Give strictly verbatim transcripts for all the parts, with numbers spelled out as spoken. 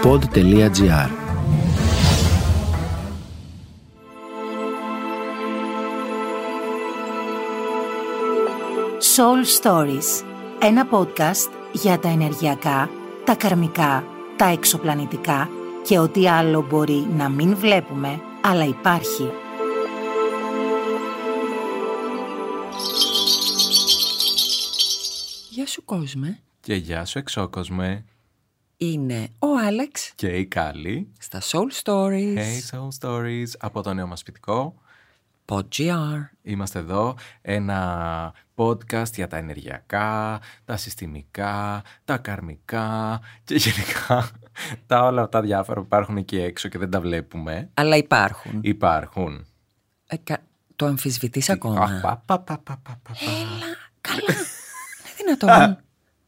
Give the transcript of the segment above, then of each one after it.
pod τελεία gr. Soul Stories, ένα podcast για τα ενεργειακά, τα καρμικά, τα εξωπλανητικά και ό,τι άλλο μπορεί να μην βλέπουμε, αλλά υπάρχει. Γεια σου κόσμε. Και γεια σου εξώκοσμε. Είναι ο Άλεξ Και η Κάλλη στα Soul Stories. Hey Soul Stories, από το νέο μας σπιτικό PodGR. Είμαστε εδώ, ένα podcast για τα ενεργειακά, τα συστημικά, τα καρμικά και γενικά τα όλα αυτά διάφορα που υπάρχουν εκεί έξω και δεν τα βλέπουμε. Αλλά υπάρχουν. Υπάρχουν. Ε, κα... Το αμφισβητείς ακόμα? Αχ, πα, πα, πα, πα, πα, πα. Έλα, καλά. Είναι δυνατόν.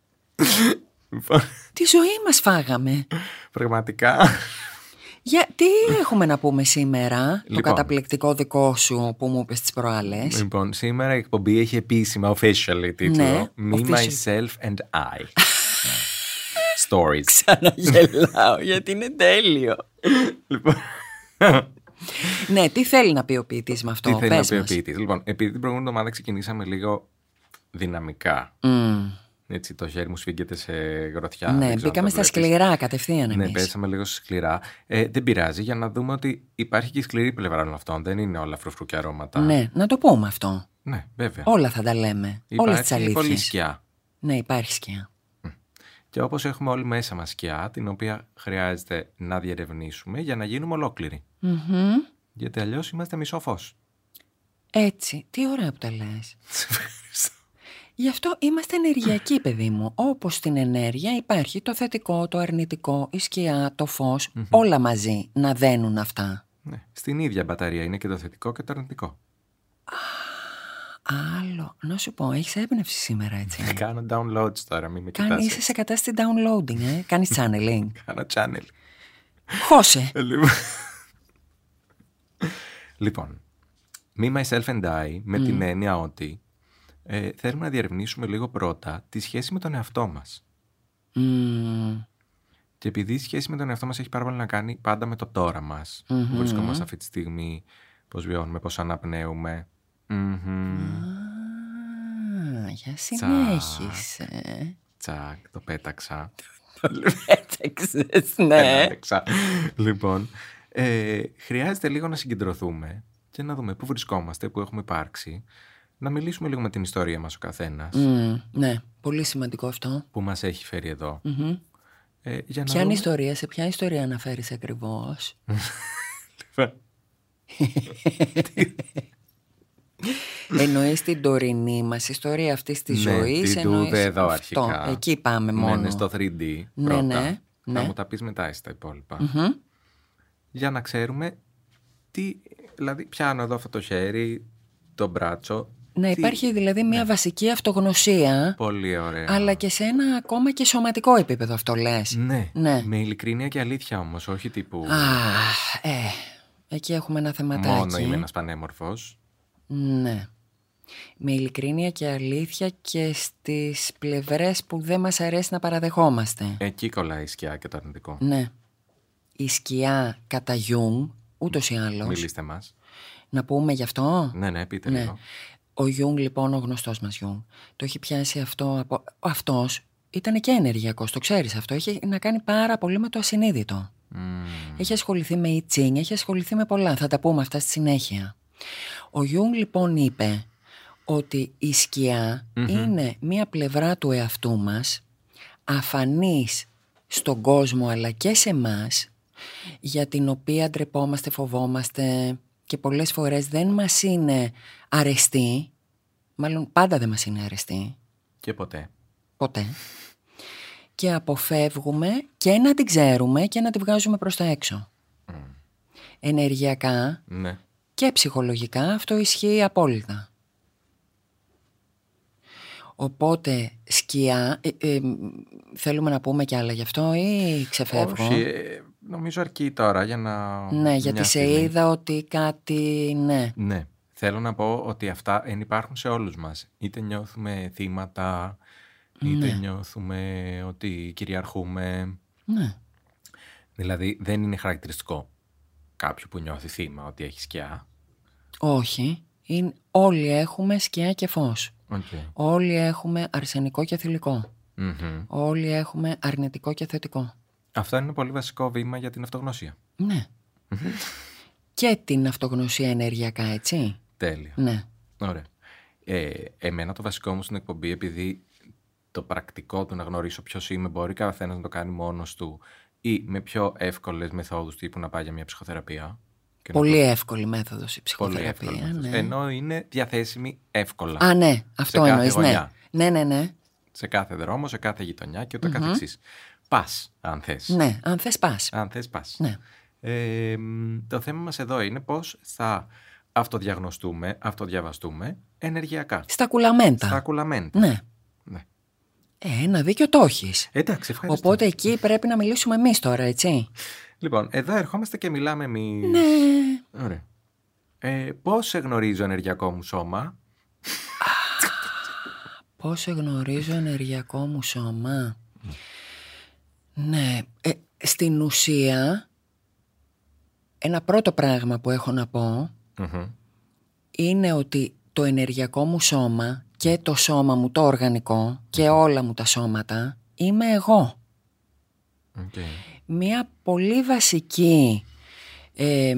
Τη ζωή μας φάγαμε. Πραγματικά. Για, τι έχουμε να πούμε σήμερα, Λοιπόν. το καταπληκτικό δικό σου που μου είπες τις προάλλες? Λοιπόν, σήμερα η εκπομπή έχει επίσημα officially τίτλο Ναι, Me, official. Myself and I Stories. Ξαναγελάω γιατί είναι τέλειο. Λοιπόν, Ναι, τι θέλει να πει ο ποιητής με αυτό? τι θέλει να Πες πει ο μας. ποιητής? Λοιπόν, επειδή την προηγούμενη εβδομάδα ξεκινήσαμε λίγο δυναμικά. Mm. Έτσι, το χέρι μου σφίγγεται σε γροθιά. Ναι, δεν ξέρω αν μπήκαμε το στα βλέπεις. σκληρά κατευθείαν Ναι, εμείς. πέσαμε λίγο σκληρά. Ε, δεν πειράζει, για να δούμε ότι υπάρχει και η σκληρή πλευρά όλων αυτών. Δεν είναι όλα φρουφρού και αρώματα. Ναι, να το πούμε αυτό. Ναι, βέβαια. Όλα θα τα λέμε. Όλες τις Υπάρχει πολύ αλήθειες. σκιά. Ναι, υπάρχει σκιά. Και όπως έχουμε όλοι μέσα μας σκιά, την οποία χρειάζεται να διερευνήσουμε για να γίνουμε ολόκληροι. Μμμ. Γιατί αλλιώς είμαστε μισό φως. Έτσι, τι ωραία που τα λες. Γι' αυτό είμαστε ενεργειακοί, παιδί μου. Όπως στην ενέργεια υπάρχει το θετικό, το αρνητικό, η σκιά, το φως, όλα μαζί να δένουν αυτά. Ναι. Στην ίδια μπαταρία είναι και το θετικό και το αρνητικό. Άλλο, να σου πω, έχεις έμπνευση σήμερα, έτσι. Κάνω downloads τώρα, μην με Κάνει, κοιτάς. είσαι σε κατάσταση downloading, ε. Κάνεις channeling. Κάνω channel. Χώσε. Ε, Λοιπόν, λοιπόν Me, Myself and I, με την έννοια ότι ε, θέλουμε να διερευνήσουμε λίγο πρώτα τη σχέση με τον εαυτό μας. Μμμ. Και επειδή η σχέση με τον εαυτό μας έχει πάρα πολύ να κάνει πάντα με το τώρα μας, που βρισκόμαστε αυτή τη στιγμή, πώς βιώνουμε, πώς αναπνέουμε. Μμμ. Α, για συνέχισε. Τσακ, το πέταξα. Έταξες, ναι. Πέταξα. Λοιπόν, ε, χρειάζεται λίγο να συγκεντρωθούμε και να δούμε πού βρισκόμαστε, πού έχουμε υπάρξει. Να μιλήσουμε λίγο με την ιστορία μας ο καθένας, Μμ, ναι, πολύ σημαντικό αυτό. που μας έχει φέρει εδώ. Μμμ. Ε, για να Ποια είναι η δούμε... ιστορία, σε ποια ιστορία αναφέρεις ακριβώς? Εννοείς την τωρινή μας ιστορία αυτής της Ναι, ζωής? την εννοείς τούδε εδώ αυτό. αρχικά. Εκεί πάμε μόνο. Ναι, ναι, στο θρι ντι Ναι, πρώτα. ναι, ναι. Θα μου τα πεις μετά εσύ τα υπόλοιπα. Μμμ. Για να ξέρουμε τι... Δηλαδή, πιάνω εδώ αυτό το χέρι, το μπράτσο. Να τι- υπάρχει δηλαδή μια βασική αυτογνωσία, Πολύ ωραία. αλλά και σε ένα ακόμα και σωματικό επίπεδο, αυτό λες? Ναι, Ναι. με ειλικρίνεια και αλήθεια όμως, όχι τύπου Αχ, ε, εκεί έχουμε ένα θεματάκι. μόνο είμαι ένας πανέμορφος. Ναι. Με ειλικρίνεια και αλήθεια και στις πλευρές που δεν μας αρέσει να παραδεχόμαστε. Εκεί κολλάει η σκιά και το αρνητικό. Ναι. Η σκιά κατά Jung, ούτως ή άλλως. Μιλήστε μας. Να πούμε γι' αυτό. Ναι, ναι, πείτε Ναι. λίγο. Ο Jung, λοιπόν, ο γνωστός μας Jung, το έχει πιάσει αυτό από... Αυτός ήταν και ενεργειακός, το ξέρεις αυτό. Έχει να κάνει πάρα πολύ με το ασυνείδητο. Μμμ. Έχει ασχοληθεί με I Ching, έχει ασχοληθεί με πολλά. Θα τα πούμε αυτά στη συνέχεια. Ο Jung, λοιπόν, είπε ότι η σκιά είναι μία πλευρά του εαυτού μας, αφανής στον κόσμο αλλά και σε μας, για την οποία ντρεπόμαστε, φοβόμαστε και πολλές φορές δεν μας είναι αρεστή. Μάλλον πάντα δεν μας είναι αρεστή. Και ποτέ. Ποτέ. Και αποφεύγουμε και να την ξέρουμε και να τη βγάζουμε προς τα έξω. Ενεργειακά Ναι. και ψυχολογικά αυτό ισχύει απόλυτα. Οπότε σκιά, ε, ε, θέλουμε να πούμε κι άλλα γι' αυτό ή ξεφεύγω? Όχι, ε, νομίζω αρκεί τώρα για να... Ναι, γιατί μια σε στιγμή. είδα ότι κάτι, ναι. Ναι, θέλω να πω ότι αυτά εν υπάρχουν σε όλους μας. Είτε νιώθουμε θύματα, είτε Ναι. νιώθουμε ότι κυριαρχούμε. Ναι. Δηλαδή δεν είναι χαρακτηριστικό κάποιου που νιώθει θύμα ότι έχει σκιά. Όχι. Είναι, όλοι έχουμε σκιά και φως. Okay. Όλοι έχουμε αρσενικό και θηλυκό. Mm-hmm. Όλοι έχουμε αρνητικό και θετικό. Αυτό είναι ένα πολύ βασικό βήμα για την αυτογνωσία. Ναι. Και την αυτογνωσία ενεργειακά, έτσι. Τέλεια. Ναι. Ωραία. Ε, εμένα το βασικό μου στην εκπομπή, επειδή το πρακτικό του να γνωρίσω ποιος είμαι, μπορεί καθένας να το κάνει μόνος του ή με πιο εύκολες μεθόδους τύπου να πάει για μια ψυχοθεραπεία. Πολύ να... εύκολη μέθοδος η ψυχοθεραπεία. Πολύ εύκολη, ναι. Ενώ είναι διαθέσιμη εύκολα. Α, ναι, αυτό εννοείς, ναι. Ναι, ναι, ναι. Σε κάθε δρόμο, σε κάθε γειτονιά και ούτω mm-hmm. καθεξής. Πας, αν θες. Ναι, αν θες πας. Αν θες πας. Ναι. Ε, το θέμα μας εδώ είναι πώς θα αυτοδιαγνωστούμε, αυτοδιαβαστούμε ενεργειακά. Στα κουλαμέντα. Στα κουλαμέντα. Ναι. ναι. Ε, ένα δίκιο το έχεις. Εντάξει, ευχαριστώ. Οπότε εκεί πρέπει να μιλήσουμε εμείς τώρα, έτσι. Λοιπόν, εδώ ερχόμαστε και μιλάμε εμείς. Ναι. Ωραία. Ε, πώς σε γνωρίζω ενεργειακό μου σώμα? Πώς σε γνωρίζω ενεργειακό μου σώμα? Mm. Ναι. Ε, στην ουσία, ένα πρώτο πράγμα που έχω να πω mm-hmm. είναι ότι το ενεργειακό μου σώμα και το σώμα μου το οργανικό και όλα μου τα σώματα είμαι εγώ. Okay. Μία πολύ βασική ε,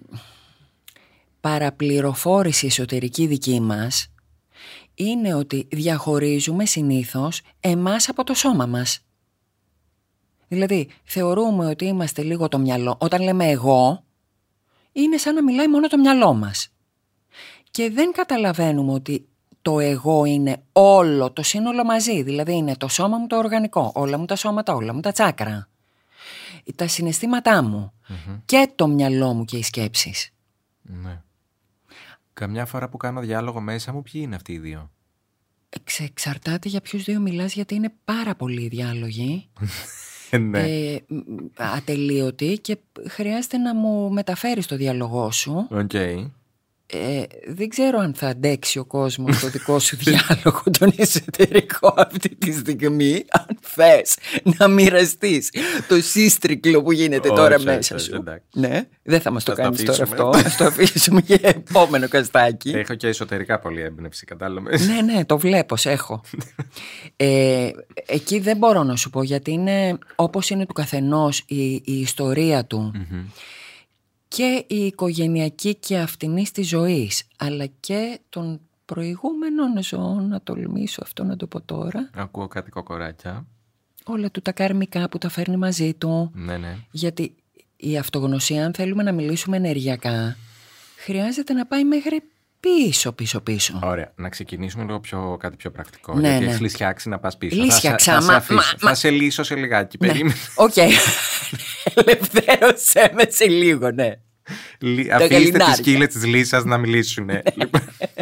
παραπληροφόρηση εσωτερική δική μας είναι ότι διαχωρίζουμε συνήθως εμάς από το σώμα μας. Δηλαδή θεωρούμε ότι είμαστε λίγο το μυαλό. Όταν λέμε εγώ, είναι σαν να μιλάει μόνο το μυαλό μας. Και δεν καταλαβαίνουμε ότι το εγώ είναι όλο το σύνολο μαζί. Δηλαδή είναι το σώμα μου το οργανικό, όλα μου τα σώματα, όλα μου τα τσάκρα, τα συναισθήματά μου mm-hmm. και το μυαλό μου και οι σκέψεις. Ναι. Καμιά φορά που κάνω διάλογο μέσα μου, ποιοι είναι αυτοί οι δύο? Εξ, εξαρτάται για ποιους δύο μιλάς, γιατί είναι πάρα πολλοί διάλογοι. ναι. ε, ατελείωτοι και χρειάζεται να μου μεταφέρεις το διάλογό σου. Οκ. Okay. Ε, δεν ξέρω αν θα αντέξει ο κόσμος το δικό σου διάλογο τον εσωτερικό αυτή τη στιγμή. Αν θες να μοιραστείς το σύστρικλο που γίνεται όχι, τώρα όχι, μέσα όχι, σου. εντάξει. Ναι, δεν θα μας το θα κάνεις το τώρα αυτό. Ας το αφήσουμε για επόμενο καστάκι. Έχω και εσωτερικά πολλή έμπνευση, κατάλαβε. Ναι, ναι, το βλέπω, έχω. ε, εκεί δεν μπορώ να σου πω, γιατί είναι όπως είναι του καθενός η, η ιστορία του. Mm-hmm. Και η οικογενειακή και αυτινής της ζωής, αλλά και των προηγούμενων ζωών, να τολμήσω αυτό να το πω τώρα. Ακούω κάτι κοκοράκια. Όλα του τα καρμικά που τα φέρνει μαζί του. Ναι, ναι. Γιατί η αυτογνωσία, αν θέλουμε να μιλήσουμε ενεργειακά, χρειάζεται να πάει μέχρι πίσω, πίσω, πίσω. Ωραία. Να ξεκινήσουμε λίγο πιο, κάτι πιο πρακτικό. Ναι, γιατί ναι. έχεις λυσιάξει να πας πίσω. Λύσιαξα, θα, θα, μα, θα, μα, θα μα... σε λύσω σε λιγάκι. Ναι. Περίμενε. Οκ. Okay. Ελευθέρωσέ με σε λίγο, ναι. Λι... Αφήστε τις σκύλες της λύσας να μιλήσουν. Λοιπόν.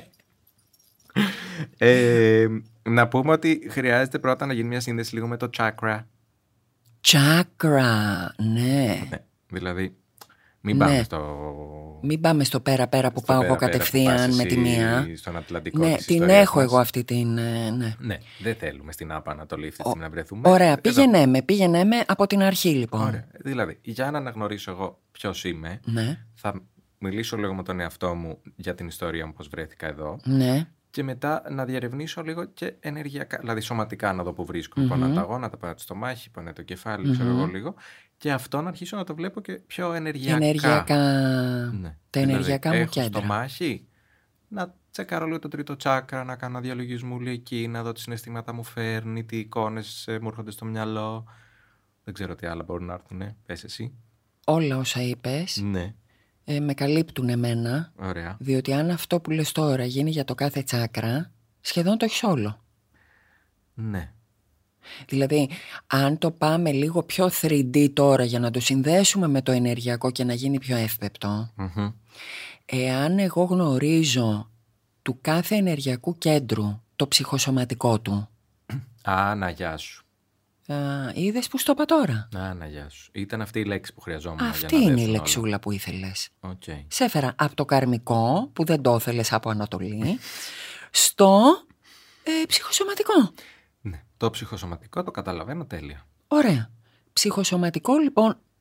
ε, να πούμε ότι χρειάζεται πρώτα να γίνει μια σύνδεση λίγο με το chakra. Chakra, ναι. ναι. Δηλαδή, μην πάμε ναι. στο... Μην πάμε στο πέρα-πέρα που στο πάω πέρα, εγώ κατευθείαν με τη μία. Στον Ατλαντικό. Ναι, την έχω μας. Εγώ αυτή την. Ναι. ναι, δεν θέλουμε στην Άπα Ανατολή αυτή τη στιγμή να βρεθούμε. Ωραία, πήγαινε με, πήγαινε με από την αρχή λοιπόν. Ωραία. Δηλαδή, για να αναγνωρίσω εγώ ποιος είμαι, ναι. θα μιλήσω λίγο με τον εαυτό μου για την ιστορία μου, πώς βρέθηκα εδώ. Ναι. Και μετά να διερευνήσω λίγο και ενεργειακά, δηλαδή σωματικά να δω που βρίσκω. Mm-hmm. Πονά τα γόνατα, πονά το στομάχι, πονά το κεφάλι, mm-hmm. ξέρω εγώ λίγο. Και αυτό να αρχίσω να το βλέπω και πιο ενεργειακά. Ενεργειακά. Ναι. Τα ενεργειακά δηλαδή, μου κέντρα. Έχω στομάχι, να τσεκάρω λίγο το τρίτο τσάκρα, να κάνω διαλογισμούλη εκεί, να δω τι συναισθήματα μου φέρνει, τι εικόνες μου έρχονται στο μυαλό. Δεν ξέρω τι άλλα μπορούν να έρθουν. Πες εσύ. Όλα όσα είπες. Ναι. Ε, με καλύπτουν εμένα. Ωραία. Διότι αν αυτό που λες τώρα γίνει για το κάθε τσάκρα, σχεδόν το έχεις όλο. Ναι. Δηλαδή, αν το πάμε λίγο πιο θρι ντι τώρα για να το συνδέσουμε με το ενεργειακό και να γίνει πιο εύπεπτο, mm-hmm. εάν εγώ γνωρίζω του κάθε ενεργειακού κέντρου το ψυχοσωματικό του. Α, να γεια σου. Α, είδες που στο είπα τώρα. Α, να γεια σου. Ήταν αυτή η λέξη που χρειαζόμουν. Αυτή για να είναι η λεξούλα όλα. Που ήθελες. Okay. Σε έφερα από το καρμικό, που δεν το ήθελες από Ανατολή, στο ε, ψυχοσωματικό. Ναι, το ψυχοσωματικό το καταλαβαίνω τέλεια. Ωραία. Ψυχοσωματικό λοιπόν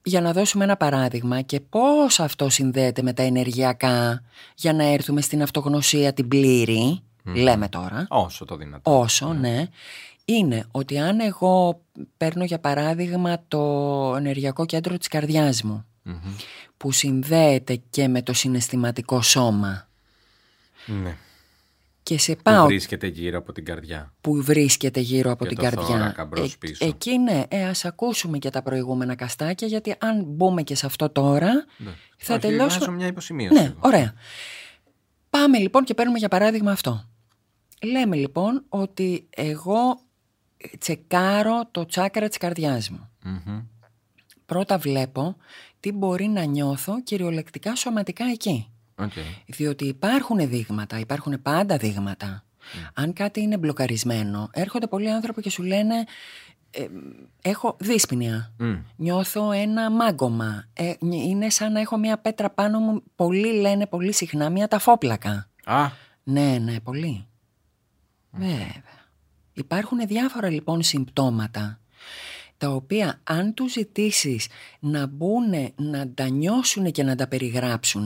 για να δώσουμε ένα παράδειγμα και πώς αυτό συνδέεται με τα ενεργειακά για να έρθουμε στην αυτογνωσία την πλήρη, mm. λέμε τώρα. Όσο το δυνατόν. Όσο, mm. ναι. Είναι ότι αν εγώ παίρνω για παράδειγμα το ενεργειακό κέντρο της καρδιάς μου, mm-hmm. που συνδέεται και με το συναισθηματικό σώμα. Ναι. Και σε πάω, που βρίσκεται γύρω από την καρδιά. Που βρίσκεται γύρω από και την το καρδιά. Θώρακα μπρος πίσω. Ε, εκεί ναι, ε, ας ακούσουμε και τα προηγούμενα καστάκια, γιατί αν μπούμε και σε αυτό τώρα, ναι. θα Όχι, τελειώσουμε. βάζω μια υποσημείωση. Ναι, ωραία. Πάμε λοιπόν και παίρνουμε για παράδειγμα αυτό. Λέμε λοιπόν ότι εγώ τσεκάρω το τσάκρα της καρδιάς μου. Mm-hmm. Πρώτα βλέπω τι μπορεί να νιώθω κυριολεκτικά σωματικά εκεί. Okay. Διότι υπάρχουν δείγματα, υπάρχουν πάντα δείγματα. Mm. Αν κάτι είναι μπλοκαρισμένο, έρχονται πολλοί άνθρωποι και σου λένε ε, έχω δύσπνοια, mm. νιώθω ένα μάγκωμα, ε, είναι σαν να έχω μια πέτρα πάνω μου. Πολλοί λένε πολύ συχνά μια ταφόπλακα. Ah. Ναι, ναι, πολύ. Mm. Βέβαια. Υπάρχουν διάφορα λοιπόν συμπτώματα, τα οποία αν τους ζητήσεις να μπουν, να τα νιώσουν και να τα περιγράψουν,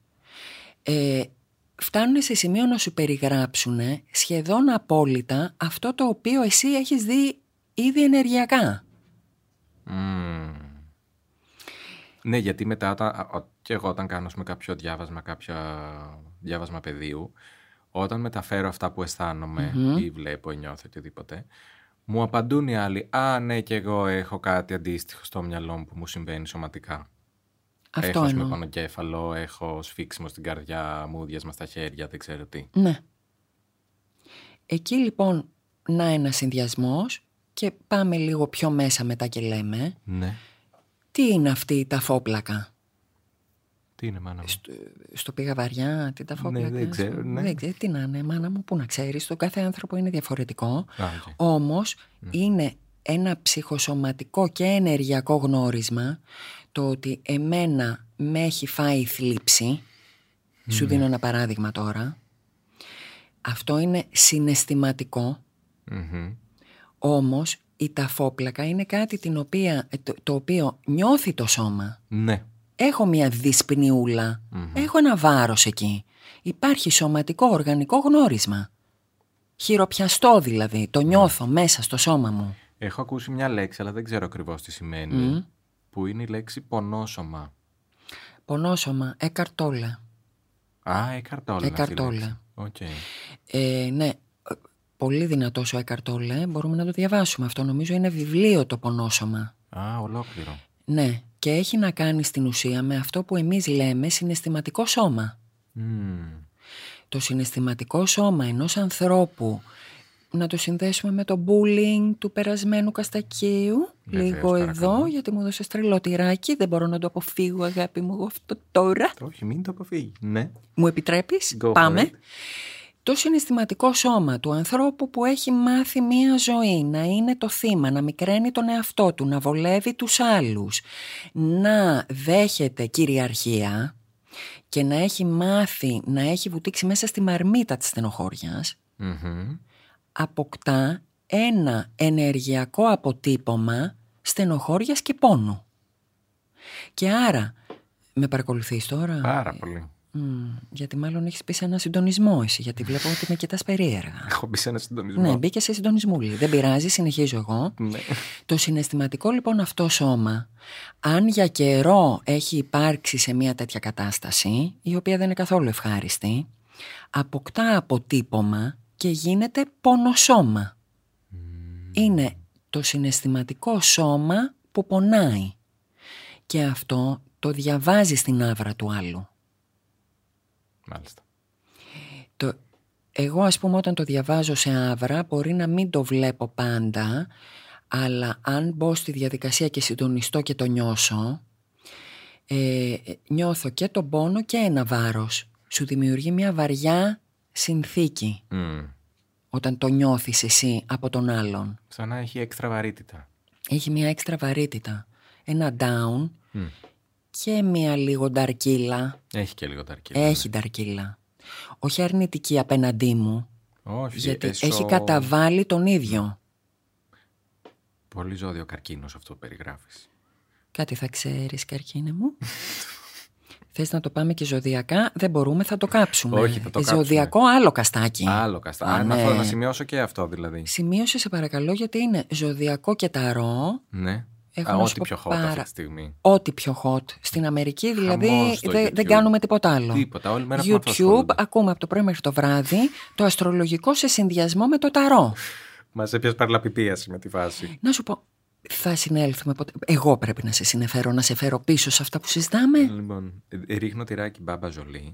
ε, φτάνουν σε σημείο να σου περιγράψουν σχεδόν απόλυτα αυτό το οποίο εσύ έχεις δει ήδη ενεργειακά. Mm. Ναι, γιατί μετά όταν, και εγώ όταν κάνω με κάποιο διάβασμα, κάποιο διάβασμα πεδίου, όταν μεταφέρω αυτά που αισθάνομαι mm-hmm. ή βλέπω ή νιώθω οτιδήποτε, μου απαντούν οι άλλοι, α, ναι, και εγώ έχω κάτι αντίστοιχο στο μυαλό μου που μου συμβαίνει σωματικά. Αυτό έχω εννοώ. με πονοκέφαλο, έχω σφίξιμο στην καρδιά, μούδιασμα στα χέρια, δεν ξέρω τι. Ναι. Εκεί λοιπόν να ένα συνδυασμός και πάμε λίγο πιο μέσα μετά και λέμε. Ναι. Τι είναι αυτή η ταφόπλακα? Τι είναι, μάνα μου? Στο, στο πήγα βαριά, την ταφόπλακα. Ναι, δεν ξέρω, ναι. Δεν ξέρω, τι να είναι, μάνα μου, πού να ξέρεις. Το κάθε άνθρωπο είναι διαφορετικό. Ah, okay. Όμως mm. είναι ένα ψυχοσωματικό και ενεργειακό γνώρισμα το ότι εμένα με έχει φάει η θλίψη. Mm. Σου δίνω ένα παράδειγμα τώρα. Αυτό είναι συναισθηματικό. Mm-hmm. Όμως η ταφόπλακα είναι κάτι την οποία, το, το οποίο νιώθει το σώμα. Ναι. Έχω μια δυσπνιούλα. Mm-hmm. Έχω ένα βάρος εκεί. Υπάρχει σωματικό οργανικό γνώρισμα. Χειροπιαστό δηλαδή. Το νιώθω mm. μέσα στο σώμα μου. Έχω ακούσει μια λέξη, αλλά δεν ξέρω ακριβώς τι σημαίνει. Mm. Που είναι η λέξη πονόσωμα. Πονόσωμα. Εκαρτόλα. Α, εκαρτόλα. Εκαρτόλα. Okay. Ε, ναι. Πολύ δυνατός ο Εκαρτόλε. Μπορούμε να το διαβάσουμε. Αυτό νομίζω είναι βιβλίο το πονόσωμα. Α, ολόκληρο. Ναι. Και έχει να κάνει στην ουσία με αυτό που εμείς λέμε συναισθηματικό σώμα. Mm. Το συναισθηματικό σώμα ενός ανθρώπου, να το συνδέσουμε με το bullying του περασμένου Καστακίου. Βεβαίως, λίγο παρακαλώ. Εδώ, γιατί μου έδωσε τρελό τυράκι. Δεν μπορώ να το αποφύγω, αγάπη μου, αυτό τώρα. Όχι, μην το αποφύγει. Ναι. Μου επιτρέπεις? Go Πάμε. Το συναισθηματικό σώμα του ανθρώπου που έχει μάθει μία ζωή να είναι το θύμα, να μικραίνει τον εαυτό του, να βολεύει τους άλλους, να δέχεται κυριαρχία και να έχει μάθει, να έχει βουτήξει μέσα στη μαρμίτα της στενοχώριας, mm-hmm. αποκτά ένα ενεργειακό αποτύπωμα στενοχώριας και πόνου. Και άρα, με παρακολουθείς τώρα? Πάρα πολύ. Mm, γιατί μάλλον έχεις μπει σε ένα συντονισμό εσύ, γιατί βλέπω ότι με κοιτάς περίεργα. Έχω μπει σε ένα συντονισμό. Ναι, μπήκε σε συντονισμούλη. Δεν πειράζει, συνεχίζω εγώ. Ναι. Το συναισθηματικό λοιπόν αυτό σώμα, αν για καιρό έχει υπάρξει σε μια τέτοια κατάσταση, η οποία δεν είναι καθόλου ευχάριστη, αποκτά αποτύπωμα και γίνεται πονοσώμα. Mm. Είναι το συναισθηματικό σώμα που πονάει. Και αυτό το διαβάζει στην άβρα του άλλου. Μάλιστα. Το, εγώ ας πούμε όταν το διαβάζω σε άβρα μπορεί να μην το βλέπω πάντα, αλλά αν μπω στη διαδικασία και συντονιστώ και το νιώσω, ε, νιώθω και τον πόνο και ένα βάρος. Σου δημιουργεί μια βαριά συνθήκη mm. όταν το νιώθεις εσύ από τον άλλον. Σαν να έχει έξτρα βαρύτητα. Έχει μια έξτρα βαρύτητα. Ένα down mm. και μια λίγο νταρκύλα. Έχει και λίγο νταρκύλα. Έχει ναι. νταρκύλα. Όχι αρνητική απέναντί μου. Όχι, γιατί έσω... έχει καταβάλει τον ίδιο. Πολύ ζώδιο καρκίνος αυτό που περιγράφεις. Κάτι θα ξέρεις, καρκίνε μου. Θες να το πάμε και ζωδιακά? Δεν μπορούμε, θα το κάψουμε. Όχι, θα το κάψουμε. Ζωδιακό άλλο καστάκι. Άλλο καστάκι. Α, ναι. να, να σημειώσω και αυτό δηλαδή. Σημείωσε σε παρακαλώ, γιατί είναι ζωδιακό και ταρό. Ναι. Έχω Α, να ό,τι σου πω πιο hot πάρα... αυτή τη στιγμή. Ό,τι πιο hot. Στην Αμερική δηλαδή δε, δεν κάνουμε τίποτα άλλο. Τίποτα, όλη μέρα YouTube ακούμε από το πρωί μέχρι το βράδυ το αστρολογικό σε συνδυασμό με το ταρό. Μας έπιασε παραλαπιπίαση με τη φάση. Να σου πω, θα συνέλθουμε ποτέ? Εγώ πρέπει να σε συνεφέρω, να σε φέρω πίσω σε αυτά που συζητάμε. Λοιπόν, ρίχνω τυράκι Μπάμπα Ζολί.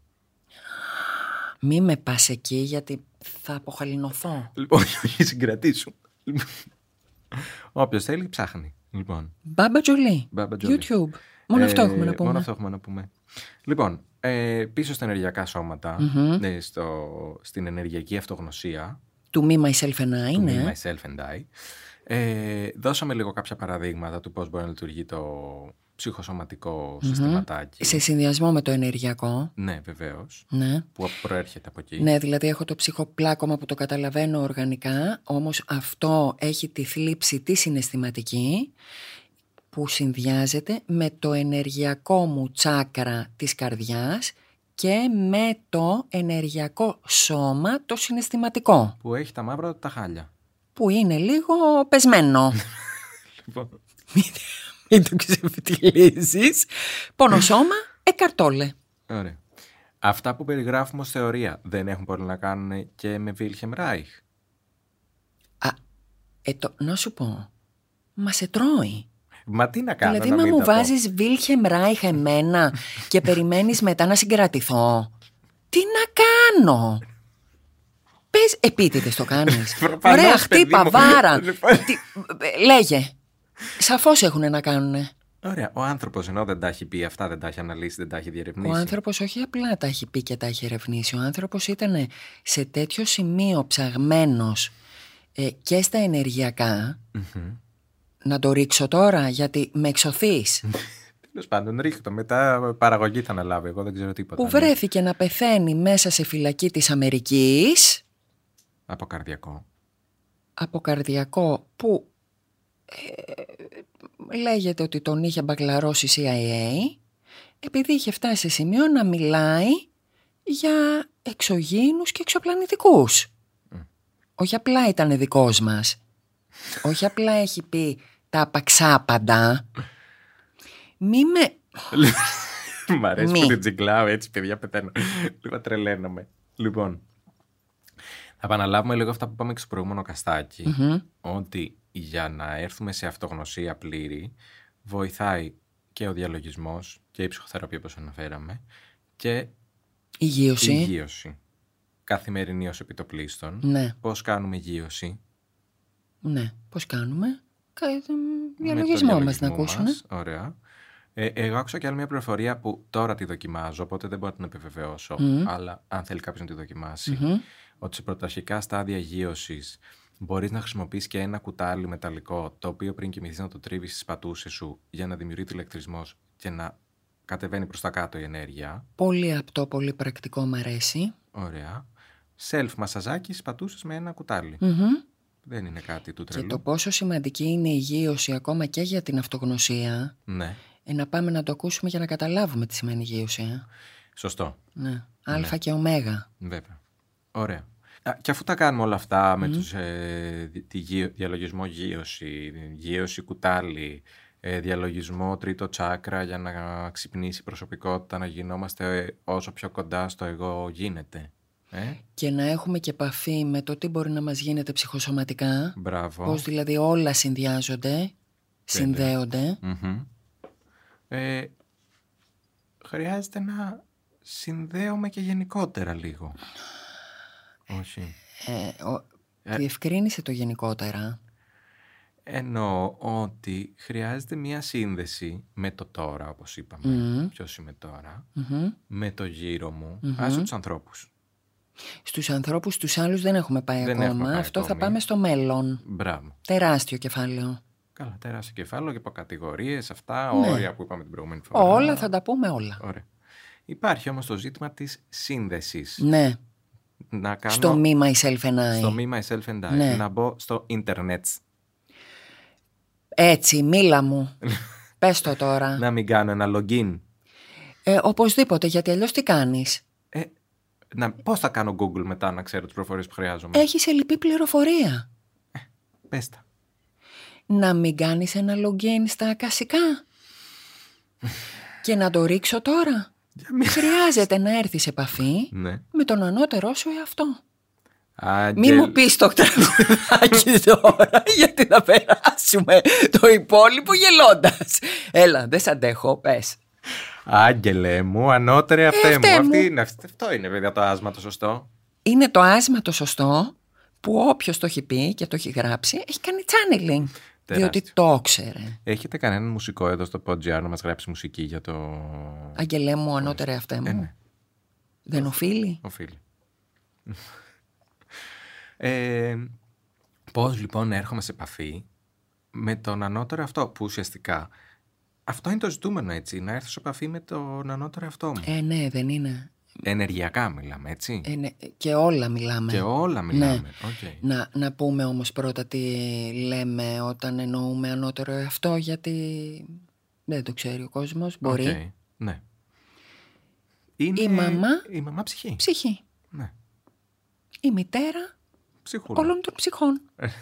Μη με πας εκεί, γιατί θα αποχαλινωθώ. Λοιπόν, όχι, συγκρατήσου. Όποιος θέλει ψάχνει. Λοιπόν. Μπάμπα Τζολί. YouTube. Μόνο ε, αυτό έχουμε να πούμε. Μόνο αυτό έχουμε να πούμε. Λοιπόν, ε, πίσω στα ενεργειακά σώματα, mm-hmm. ε, στο, στην ενεργειακή αυτογνωσία. Του Me, Myself and I, του ναι. Me, Myself and I. Ε, δώσαμε λίγο κάποια παραδείγματα του πώς μπορεί να λειτουργεί το ψυχοσωματικό mm-hmm. συστηματάκι. Σε συνδυασμό με το ενεργειακό. Ναι, βεβαίως. Ναι. Που προέρχεται από εκεί. Ναι, δηλαδή έχω το ψυχοπλάκωμα που το καταλαβαίνω οργανικά, όμως αυτό έχει τη θλίψη τη συναισθηματική που συνδυάζεται με το ενεργειακό μου τσάκρα της καρδιάς και με το ενεργειακό σώμα το συναισθηματικό. Που έχει τα μαύρα τα χάλια. Που είναι λίγο πεσμένο. Λοιπόν. Μην το ξεφτυλίζεις. Πόνο σώμα, εκαρτόλε. Ωραία. Αυτά που περιγράφουμε ως θεωρία δεν έχουν πολύ να κάνουν και με Βίλχεμ Ράιχ? Α, ε, το, να σου πω, μα σε τρώει. Μα τι να κάνω? Δηλαδή, να μα μην μου τα βάζεις Βίλχεμ Ράιχ εμένα και περιμένεις μετά να συγκρατηθώ. Τι να κάνω? Πες, επίτηδες το κάνεις. Ωραία, χτύπα, βάρα. Τι, λέγε. Σαφώς έχουνε να κάνουνε. Ωραία. Ο άνθρωπος ενώ δεν τα έχει πει αυτά, δεν τα έχει αναλύσει, δεν τα έχει διερευνήσει. Ο άνθρωπος όχι απλά τα έχει πει και τα έχει ερευνήσει. Ο άνθρωπος ήταν σε τέτοιο σημείο ψαγμένος ε, και στα ενεργειακά. Mm-hmm. Να το ρίξω τώρα γιατί με εξωθείς. Τέλος πάντων, ρίχτω. Μετά παραγωγή θα αναλάβει. Εγώ δεν ξέρω τίποτα. Που βρέθηκε να πεθαίνει μέσα σε φυλακή της Αμερικής. Από καρδιακό. Από καρδιακό που ε, λέγεται ότι τον είχε μπαγκλαρώσει η σι άι έι, επειδή είχε φτάσει σε σημείο να μιλάει για εξωγήινους και εξωπλανητικούς. Mm. Όχι απλά ήταν δικός μας. Όχι απλά έχει πει τα απαξάπαντα. Μη με... Μ' αρέσει Μη. που την τζιγκλάω έτσι, παιδιά, πεθαίνω. Λίγο τρελαίνομαι. Λοιπόν, θα επαναλάβουμε λίγο αυτά που είπαμε και στο προηγούμενο καστάκι. Mm-hmm. Ότι για να έρθουμε σε αυτογνωσία πλήρη βοηθάει και ο διαλογισμός και η ψυχοθεραπεία, όπως αναφέραμε, και υγείωση. η υγείωση. Καθημερινή ως επιτοπλίστων. Ναι. Πώς κάνουμε υγείωση? Ναι, πώς κάνουμε? Διαλογισμό μας να ακούσουν. Ωραία. Ε, εγώ άκουσα και άλλη μια πληροφορία που τώρα τη δοκιμάζω, οπότε δεν μπορώ να την επιβεβαιώσω. Mm. Αλλά αν θέλει κάποιος να τη δοκιμάσει, mm-hmm. ότι σε πρωταρχικά στάδια υγείωσης μπορείς να χρησιμοποιείς και ένα κουτάλι μεταλλικό, το οποίο πριν κοιμηθείς να το τρίβεις στις πατούσες σου για να δημιουργείται ηλεκτρισμός και να κατεβαίνει προς τα κάτω η ενέργεια. Πολύ απτό, πολύ πρακτικό, μου αρέσει. Ωραία. Self μασαζάκι στις πατούσες με ένα κουτάλι. Mm-hmm. Δεν είναι κάτι του τρελού. Και το πόσο σημαντική είναι η υγείωση ακόμα και για την αυτογνωσία. Ναι. Ε, να πάμε να το ακούσουμε για να καταλάβουμε τι σημαίνει υγείωση. Ε. Σωστό. Ναι. Αλφα ναι. και ωμέγα. Βέβαια. Ωραία. Α, και αφού τα κάνουμε όλα αυτά mm. με τους, ε, τη γη, διαλογισμό γείωση, γείωση κουτάλι, ε, διαλογισμό τρίτο τσάκρα για να ξυπνήσει η προσωπικότητα, να γινόμαστε όσο πιο κοντά στο εγώ γίνεται. Ε? Και να έχουμε και επαφή με το τι μπορεί να μας γίνεται ψυχοσωματικά. Μπράβο. Πώς δηλαδή όλα συνδυάζονται, Τέλεια. συνδέονται. Mm-hmm. Ε, χρειάζεται να συνδέομαι και γενικότερα λίγο. Όχι. Ε, ο, ε, διευκρίνησε το γενικότερα. Εννοώ ότι χρειάζεται μια σύνδεση με το τώρα, όπως είπαμε. Mm. Ποιος είμαι τώρα. Mm-hmm. Με το γύρο μου. Mm-hmm. Άσο τους ανθρώπους. Στους ανθρώπους, τους άλλους δεν έχουμε πάει δεν ακόμα. Έχουμε πάει Αυτό ακόμη. Θα πάμε στο μέλλον. Μπράβο. Τεράστιο κεφάλαιο. Καλά, τεράστιο κεφάλαιο και υποκατηγορίες, αυτά, ναι. όρια που είπαμε την προηγούμενη φορά. Όλα θα τα πούμε όλα. Ωραία. Υπάρχει όμως το ζήτημα της σύνδεσης. Ναι. Να κάνω... Στο Me, Myself and I. Στο Me, Myself and I. Ναι. Να μπω στο ίντερνετ. Έτσι, μίλα μου. πες το τώρα. Να μην κάνω ένα login. Ε, οπωσδήποτε, γιατί αλλιώς τι κάνεις? Ε, να, πώς θα κάνω Google μετά να ξέρω τις πληροφορίες που χρειάζομαι? Έχεις ελλειπή πληροφορία. Ε, πες τα. Να μην κάνεις ένα login στα ακασικά. Και να το ρίξω τώρα. Χρειάζεται να έρθεις σε επαφή Ναι. με τον ανώτερό σου εαυτό. Άγγελ... Μη μου πεις το τραγουδάκι τώρα, γιατί θα περάσουμε το υπόλοιπο γελώντας. Έλα, δεν σ' αντέχω, πες. Άγγελε μου, ανώτερη αυτέ Ε, μου. αυτέ μου. Αυτή είναι, αυτό είναι παιδιά το άσμα το σωστό. Είναι το άσμα το σωστό που όποιος το έχει πει και το έχει γράψει έχει κάνει channeling. Τεράστιο. Διότι το ήξερε. Έχετε κανέναν μουσικό εδώ στο Podjar να μας γράψει μουσική για το... Αγγελέ μου, ανώτερε αυτέ μου. Ε, ναι. Δεν οφείλει. Οφείλει. ε, πώς λοιπόν έρχομαι σε επαφή με τον ανώτερο αυτό που ουσιαστικά αυτό είναι το ζητούμενο, έτσι, να έρθω σε επαφή με τον ανώτερο αυτό μου. Ε, ναι, δεν είναι. Ενεργειακά μιλάμε, έτσι. Ε, ναι, και όλα μιλάμε. Και όλα μιλάμε. Ναι. Okay. Να, να πούμε όμως πρώτα τι λέμε όταν εννοούμε ανώτερο εαυτό, γιατί δεν το ξέρει ο κόσμος. Μπορεί. Okay. Ναι. Είναι Η μαμά, η μαμά ψυχή. ψυχή. Ναι. Η μητέρα Ψυχούλα. όλων των ψυχών.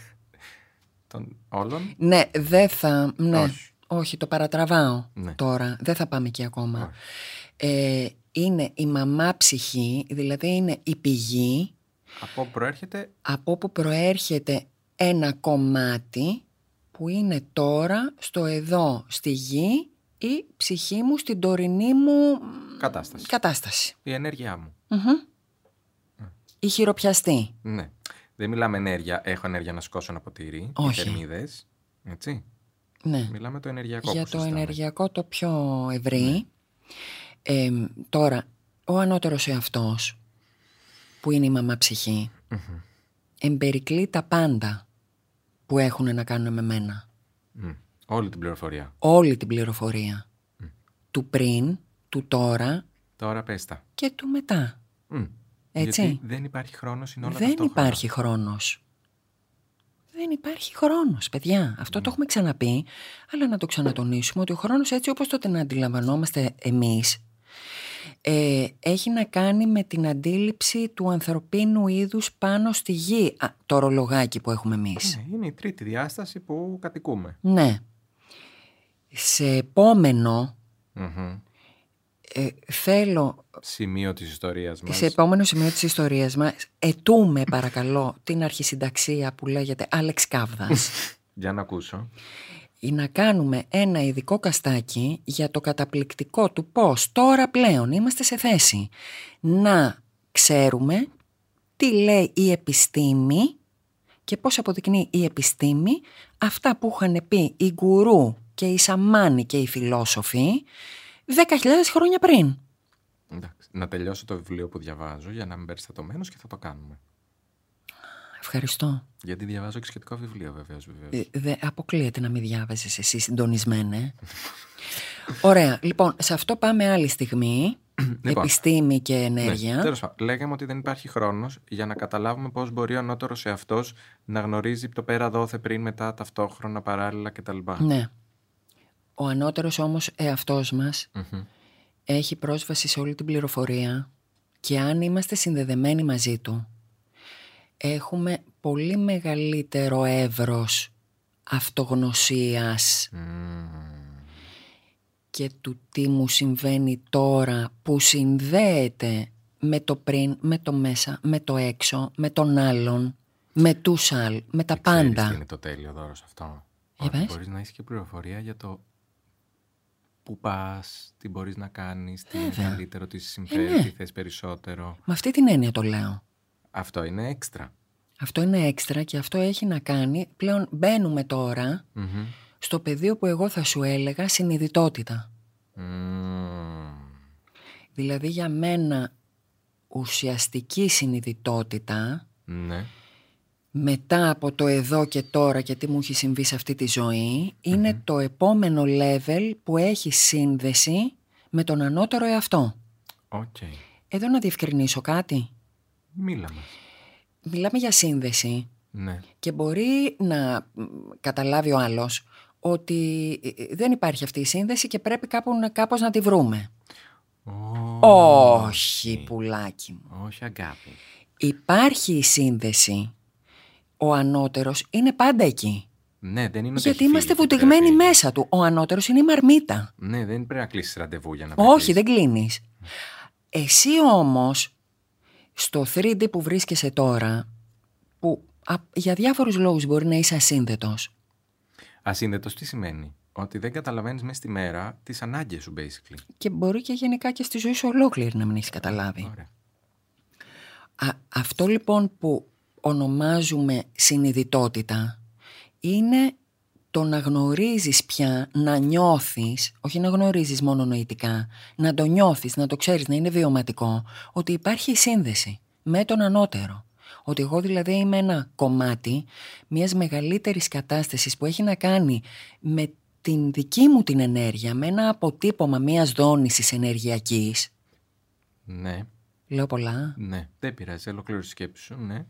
Των όλων. Ναι, δεν θα... Ναι. Όχι. Όχι, το παρατραβάω Ναι. τώρα. Δεν θα πάμε εκεί ακόμα. Όχι. Ε, είναι η μαμά ψυχή, δηλαδή είναι η πηγή Από όπου προέρχεται. από όπου προέρχεται ένα κομμάτι που είναι τώρα στο εδώ στη γη η ψυχή μου στην τωρινή μου Κατάσταση. κατάσταση. Η ενέργειά μου. Μμμ. Η χειροπιαστή. Ναι. Δεν μιλάμε ενέργεια. Έχω ενέργεια να σηκώσω ένα ποτήρι. Όχι. Οι θερμίδες. Έτσι. Ναι. Μιλάμε το ενεργειακό. Για που το συζητάμε. ενεργειακό το πιο ευρύ. Ε, τώρα, ο ανώτερος εαυτός που είναι η μαμά ψυχή Μμμ. εμπερικλεί τα πάντα που έχουν να κάνουν με μένα. Μμ. Όλη την πληροφορία. Όλη την πληροφορία. Του πριν, του τώρα Τώρα πες τα. και του μετά. Μμ. Έτσι. Γιατί δεν υπάρχει χρόνος, είναι όλα Δεν ταυτόχρονα. υπάρχει χρόνος. Δεν υπάρχει χρόνος, παιδιά. Αυτό το έχουμε ξαναπεί, αλλά να το ξανατονίσουμε ότι ο χρόνος έτσι όπως το την αντιλαμβανόμαστε εμείς ε, έχει να κάνει με την αντίληψη του ανθρωπίνου είδους πάνω στη γη, α, το ρολογάκι που έχουμε εμείς. Ναι, είναι η τρίτη διάσταση που κατοικούμε. Ναι. Σε επόμενο Μμμ. ε, θέλω... Σημείο της ιστορίας μας. Σε επόμενο σημείο της ιστορίας μας ετούμε παρακαλώ την αρχισυνταξία που λέγεται Άλεξ Κάβδας Για να ακούσω. ή να κάνουμε ένα ειδικό καστάκι για το καταπληκτικό του πώς τώρα πλέον είμαστε σε θέση να ξέρουμε τι λέει η επιστήμη και πώς αποδεικνύει η επιστήμη αυτά που είχαν πει οι γκουρού και οι σαμάνοι και οι φιλόσοφοι δέκα χιλιάδες χρόνια πριν. Εντάξει. Να τελειώσω το βιβλίο που διαβάζω για να μην περιστατωμένος και θα το κάνουμε. Ευχαριστώ. Γιατί διαβάζω και σχετικό βιβλίο, βεβαίως. βεβαίως. Ε, δε, αποκλείεται να μην διάβαζες εσύ συντονισμένε. Ωραία. Λοιπόν, σε αυτό πάμε άλλη στιγμή. Λοιπόν, Επιστήμη και ενέργεια. Ναι, τέλος πάντων, λέγαμε ότι δεν υπάρχει χρόνος για να καταλάβουμε πώς μπορεί ο ανώτερος εαυτός να γνωρίζει το πέρα δόθε πριν, μετά, ταυτόχρονα, παράλληλα κτλ. Ναι. Ο ανώτερος όμως εαυτός μας Μμμ. έχει πρόσβαση σε όλη την πληροφορία και αν είμαστε συνδεδεμένοι μαζί του έχουμε πολύ μεγαλύτερο εύρος αυτογνωσίας Μμμ. και του τι μου συμβαίνει τώρα που συνδέεται με το πριν, με το μέσα, με το έξω, με τον άλλον, με τους άλλους, με τα Και ξέρεις πάντα. τι είναι το τέλειο δώρο σε αυτό? Για Ότι πες. μπορείς να έχεις και πληροφορία για το πού πας, τι μπορείς να κάνεις, τι είναι Βέβαια. καλύτερο, τι σε συμφέρει, Ε, ναι. τι θες περισσότερο. Με αυτή την έννοια το λέω. Αυτό είναι έξτρα. Αυτό είναι έξτρα και αυτό έχει να κάνει, πλέον μπαίνουμε τώρα Μμμ. στο πεδίο που εγώ θα σου έλεγα συνειδητότητα. Μμμ. Δηλαδή για μένα ουσιαστική συνειδητότητα Ναι. μετά από το εδώ και τώρα και τι μου έχει συμβεί σε αυτή τη ζωή είναι το επόμενο level που έχει σύνδεση με τον ανώτερο εαυτό. Οκ. Εδώ να διευκρινίσω κάτι. Μίλα μας. Μιλάμε για σύνδεση Ναι. και μπορεί να μ, καταλάβει ο άλλος ότι δεν υπάρχει αυτή η σύνδεση και πρέπει κάπου, κάπως να τη βρούμε. Oh, Όχι, πουλάκι μου. Όχι, αγάπη. Υπάρχει η σύνδεση. Ο ανώτερος είναι πάντα εκεί. Ναι, δεν είναι ότι Γιατί έχει είμαστε φύγει και βουτυγμένοι πρέπει- μέσα του. Ο ανώτερος είναι η μαρμίτα. Ναι, δεν πρέπει να κλείσει ραντεβού για να Όχι, πετύχεις. δεν κλείνεις. Εσύ όμως, στο θρι ντι που βρίσκεσαι τώρα, που α, για διάφορους λόγους μπορεί να είσαι ασύνδετος. Ασύνδετος τι σημαίνει? Ότι δεν καταλαβαίνεις μέσα στη μέρα τις ανάγκες σου, basically. Και μπορεί και γενικά και στη ζωή σου ολόκληρη να μην έχεις καταλάβει. Ωραία. Α, αυτό λοιπόν που ονομάζουμε συνειδητότητα είναι το να γνωρίζεις πια, να νιώθεις, όχι να γνωρίζεις μόνο νοητικά, να το νιώθεις, να το ξέρεις, να είναι βιωματικό, ότι υπάρχει σύνδεση με τον ανώτερο. Ότι εγώ δηλαδή είμαι ένα κομμάτι μιας μεγαλύτερης κατάστασης που έχει να κάνει με την δική μου την ενέργεια, με ένα αποτύπωμα μιας δόνησης ενεργειακής. Ναι, Λέω πολλά. ναι. Δεν πειράζει. Ολοκλήρωση τη σκέψη σου, ναι.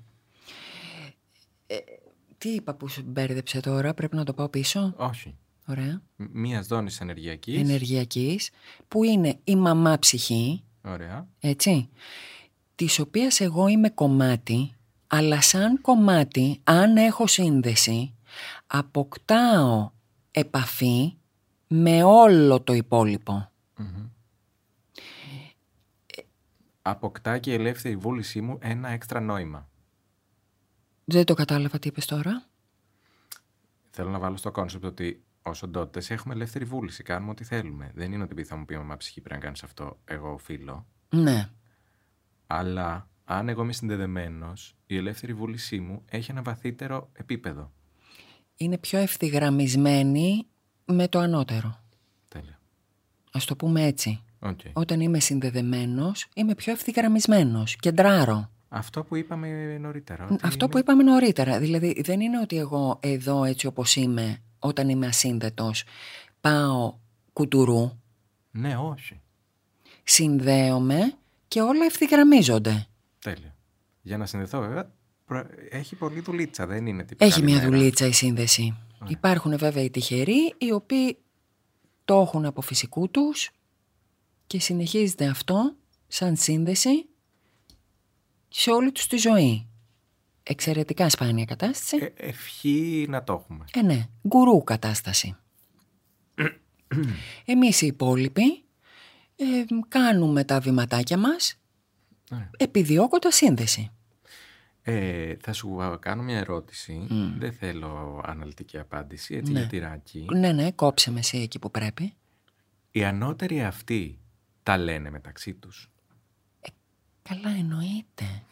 Τι είπα που σου μπέρδεψε τώρα, πρέπει να το πάω πίσω. Όχι. Ωραία. Μία δόνηση ενεργειακής. Ενεργειακής, που είναι η μαμά ψυχή, Ωραία. έτσι, της οποίας εγώ είμαι κομμάτι, αλλά σαν κομμάτι, αν έχω σύνδεση, αποκτάω επαφή με όλο το υπόλοιπο. Αποκτά και η ελεύθερη βούλησή μου ένα έξτρα νόημα. Δεν το κατάλαβα τι είπες τώρα. Θέλω να βάλω στο κόνσεπτ ότι ως οντότητες έχουμε ελεύθερη βούληση. Κάνουμε ό,τι θέλουμε. Δεν είναι ότι επειδή θα μου πει μαμά ψυχή πρέπει να κάνεις αυτό, εγώ οφείλω. Ναι. Αλλά αν εγώ είμαι συνδεδεμένος, η ελεύθερη βούλησή μου έχει ένα βαθύτερο επίπεδο. Είναι πιο ευθυγραμμισμένη με το ανώτερο. Τέλεια. Ας το πούμε έτσι. Okay. Όταν είμαι συνδεδεμένος, είμαι πιο ευθυγραμμισμένος, κεντράρω. Αυτό που είπαμε νωρίτερα. Ότι Αυτό είναι... που είπαμε νωρίτερα. Δηλαδή δεν είναι ότι εγώ εδώ έτσι όπως είμαι, όταν είμαι ασύνδετος, πάω κουτουρού. Ναι, όχι. Συνδέομαι και όλα ευθυγραμμίζονται. Τέλεια. Για να συνδεθώ βέβαια, προ... έχει πολλή δουλίτσα, δεν είναι τίποτα. Έχει μια δουλίτσα η σύνδεση. Ωραία. Υπάρχουν βέβαια οι τυχεροί, οι οποίοι το έχουν από φυσικού τους και συνεχίζεται αυτό σαν σύνδεση σε όλη τους τη ζωή. Εξαιρετικά σπάνια κατάσταση. Ε, ευχή να το έχουμε. Ε, ναι, γκουρού κατάσταση. Εμείς οι υπόλοιποι ε, κάνουμε τα βηματάκια μας Ωραία. επιδιώκοντας σύνδεση. Ε, θα σου κάνω μια ερώτηση. Mm. Δεν θέλω αναλυτική απάντηση, έτσι Ναι. για τυράκι. Ναι, ναι, κόψε με εσύ εκεί που πρέπει. Οι ανώτεροι αυτοί τα λένε μεταξύ τους. Καλά εννοείται.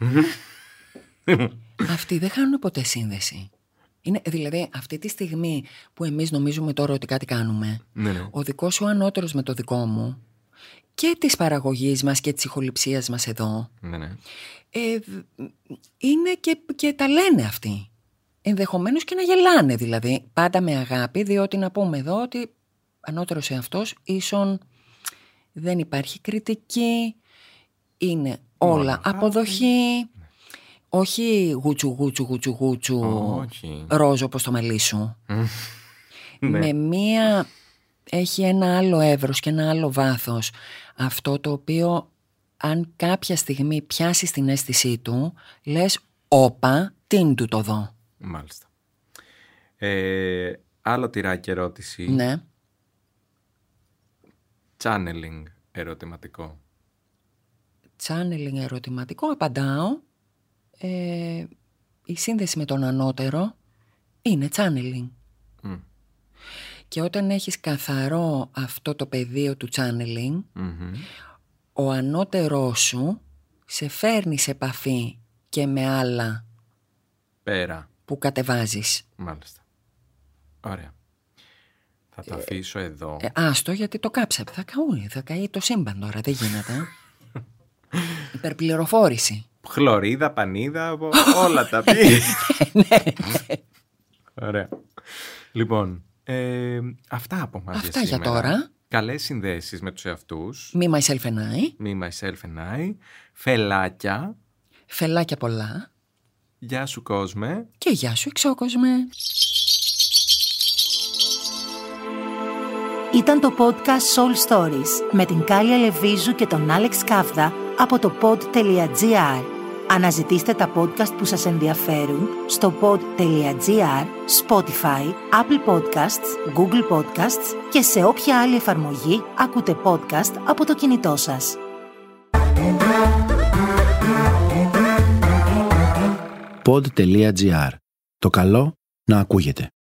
Αυτοί δεν χάνουν ποτέ σύνδεση. Είναι, δηλαδή αυτή τη στιγμή που εμείς νομίζουμε τώρα ότι κάτι κάνουμε, Ναι, ναι. ο δικός σου ανώτερος με το δικό μου και της παραγωγής μας και της ηχοληψίας μας εδώ, Ναι, ναι. ε, είναι και, και τα λένε αυτοί. Ενδεχομένως και να γελάνε δηλαδή, πάντα με αγάπη, διότι να πούμε εδώ ότι ανώτερος εαυτός ίσον δεν υπάρχει κριτική, είναι όλα αγάπη. αποδοχή, όχι γούτσου γούτσου γούτσου γούτσου Όχι. ρόζο όπως το μαλλί σου. Ναι. Με μία έχει ένα άλλο εύρος και ένα άλλο βάθος, αυτό το οποίο αν κάποια στιγμή πιάσεις την αίσθησή του, λες όπα, τι του το δω. Μάλιστα. Ε, άλλο τυράκι ερώτηση. Ναι. Channeling ερωτηματικό. Channeling ερωτηματικό, απαντάω. Ε, η σύνδεση με τον ανώτερο είναι channeling. Mm. Και όταν έχεις καθαρό αυτό το πεδίο του channeling, Mm-hmm. ο ανώτερός σου σε φέρνει σε επαφή και με άλλα Πέρα. που κατεβάζεις. Μάλιστα. Ωραία. Θα το αφήσω εδώ. Ε, άστο γιατί το κάψα. Θα καούει, θα καεί το σύμπαν τώρα, δεν γίνεται. Υπερπληροφόρηση. Χλωρίδα, πανίδα, όλα τα πει. Ωραία. Λοιπόν, ε, αυτά από μας Αυτά για σήμερα. τώρα. Καλές συνδέσεις με τους εαυτούς. Me, myself and I. Me, myself and I. Φελάκια. Φελάκια πολλά. Γεια σου κόσμε. Και γεια σου εξώκοσμε. Ήταν το podcast Soul Stories με την Κάλια Λεβίζου και τον Άλεξ Κάβδα από το pod.gr. Αναζητήστε τα podcast που σας ενδιαφέρουν στο pod.gr, Spotify, Apple Podcasts, Google Podcasts και σε όποια άλλη εφαρμογή ακούτε podcast από το κινητό σας. pod.gr. Το καλό να ακούγεται.